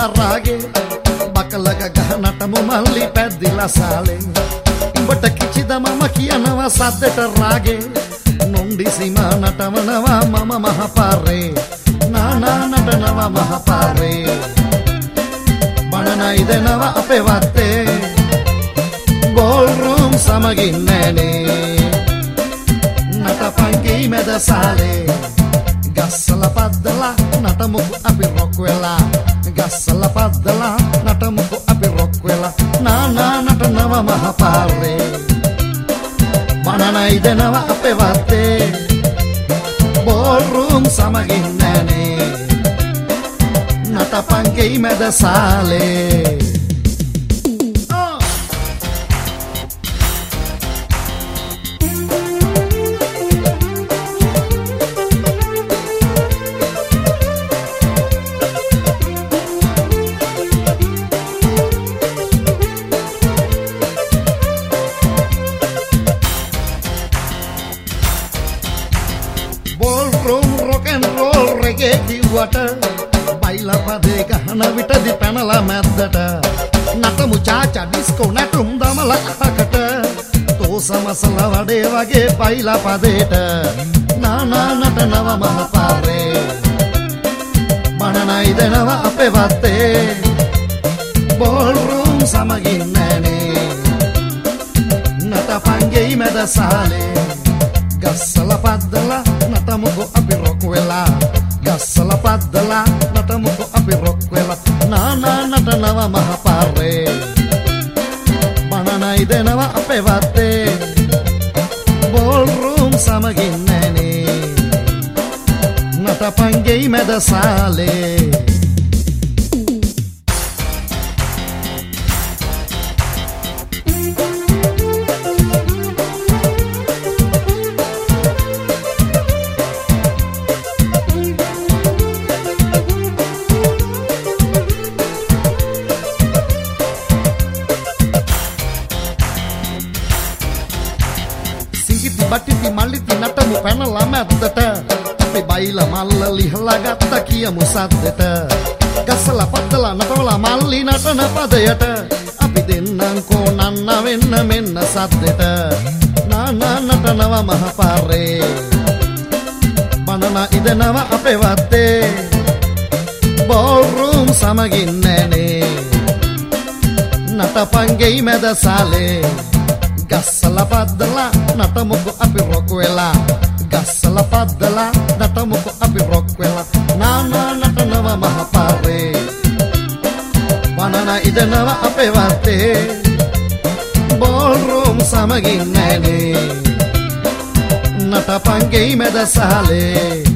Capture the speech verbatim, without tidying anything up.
රාගේ බකලක ගහනටම මල්ලි පැද්දිලා සාලේ උඹට කිචිද මම කියනවා සද්දට රාගේ නොන්ඩිසිම නටවනවා මම මහපාරේ නානා නටනවා මහපාරේ බණනයි දෙනවා අපේ වත්තේ බෝල්රූම් සමගින් නෑනේ නටපන්ගේ මැද සාලේ ගස්සල පද්දලා නටමුකු අපි රොක් වෙලා ගස්සල පද්දලා නටමුකු අපි රොක් වෙලා නානා නටනවා මහපාරේ බණනයි දෙනවා අපේ වත්තේ බෝල්රූම් සමගින් නෑනේ නටපන්ගේ මැද සාලේ බයිලා පදේ ගහන විටදි පැනලා මැද්දට නටමු චාචා ඩිස්කෝ නැටුම් දමලා අහකට තෝසමසල වඩේ වගේ බයිලා පදේට නානා නටනවා මහපාරේ බණනයි දෙනවා අපේ වත්තේ බෝල්රූම් සමගින් නෑනේ නටපන්ගේ මැද සාලේ ගස්සල පද්දලා නටමුකු අපි රොක් වෙලා ගස්සල පද්දලා නටමුකු අපි රොක් වෙලා නානා නටනවා මහපාරේ බණනයි දෙනවා අපේ වත්තේ බෝල්රූම් සමගින් නෑනේ නටපන්ගේ මැද සාලේ බටිති මල්ලිති නටමු පැනලා මැද්දට අපි බයිලා මල්ල ලිහලා ගත්ත කියමු සද්දට ගස්සලා පද්දලා නටවලා මල්ලි නටන පදයට අපි දෙන්නම් කොනන්න වෙන්න මෙන්න සද්දට නානා නටනවා මහපාරේ බණන ඉදනවා අපේ වත්තේ බෝල්රූම් සමගින් නෑනේ නටපන්ගේ මැද සාලේ ගස්සල පද්දලා නටමුකු අපි රොක් වෙලා ගස්සල පද්දලා නටමුකු අපි රොක් වෙලා නානා නටනවා මහපාරේ බණන ඉදනවා අපේ වත්තේ බෝල්රූම් සමගින් නෑනේ නටපන්ගේ මැද සාලේ